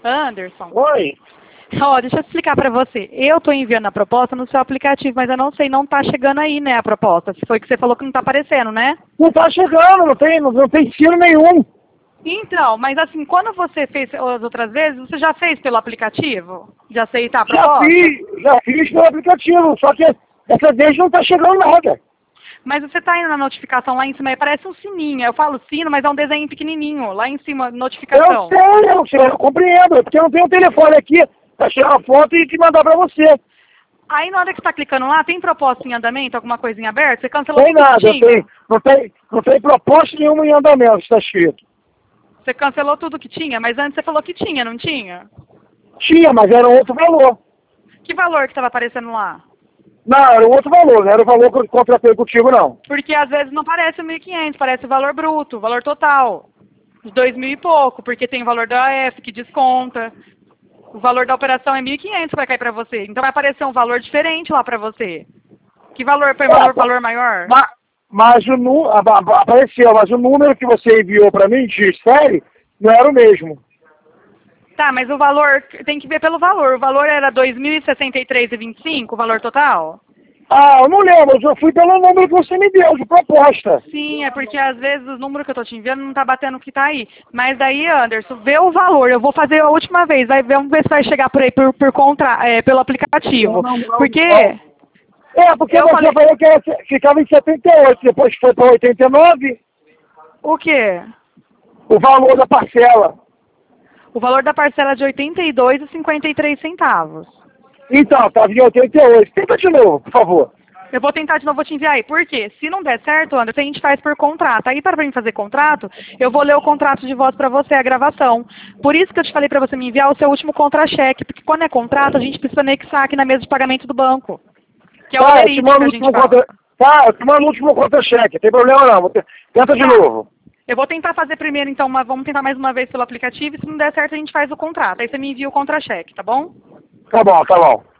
Anderson, Oi. ó, deixa eu explicar pra você. Eu tô enviando a proposta no seu aplicativo, mas eu não sei, não tá chegando aí, né, a proposta. Se foi que você falou que não tá aparecendo, né? Não tá chegando, não tem tiro nenhum. Então, mas assim, quando você fez as outras vezes, você já fez pelo aplicativo? De aceitar a Já proposta? fiz pelo aplicativo, só que essa vez não tá chegando nada. Mas você tá indo na notificação lá em cima, aí parece um sininho. Eu falo sino, mas é um desenho pequenininho. Lá em cima, notificação. Eu sei, eu compreendo, porque eu não tenho o telefone aqui pra tirar a foto e te mandar pra você. Aí na hora que você tá clicando lá, tem proposta em andamento, alguma coisinha aberta? Você cancelou Tem tudo que nada, tinha? não tem proposta nenhuma em andamento, está escrito. Você cancelou tudo que tinha, mas antes você falou que tinha, não tinha? Tinha, mas era outro valor. Que valor que estava aparecendo lá? Não, era outro valor, não era o valor que eu contratei contigo, não. Porque às vezes não parece o 1.500, parece o valor bruto, o valor total. De 2.000 e pouco, porque tem o valor da AF que desconta. O valor da operação é 1.500 que vai cair para você. Então vai aparecer um valor diferente lá para você. Que valor foi valor maior? Mas apareceu, mas o número que você enviou para mim de série não era o mesmo. Tá, mas o valor, tem que ver pelo valor. O valor era 2.063,25, o valor total? Ah, eu não lembro, eu fui pelo número que você me deu de proposta. Sim, é porque às vezes os números que eu tô te enviando não tá batendo o que tá aí. Mas daí, Anderson, vê o valor. Eu vou fazer a última vez. Vamos ver se vai chegar por aí pelo aplicativo. Porque Porque eu você falei, falou que ficava em 78, depois foi para 89, o quê? o valor da parcela. O valor da parcela é de R$ 82,53. Então, estava em 88. Tenta de novo, por favor. Eu vou tentar de novo, vou te enviar aí. Por quê? Se não der certo, Anderson, a gente faz por contrato. Aí, para mim fazer contrato, eu vou ler o contrato de voz para você, a gravação. Por isso que eu te falei para você me enviar o seu último contra-cheque. Porque quando é contrato, a gente precisa anexar aqui na mesa de pagamento do banco. Que é o holerite que a gente fala. Eu te mando o último contra-cheque. Não tem problema não. Tenta de novo. Eu vou tentar fazer primeiro, então, vamos tentar mais uma vez pelo aplicativo. E se não der certo, a gente faz o contrato. Aí você me envia o contra-cheque, tá bom? Tá bom, tá bom.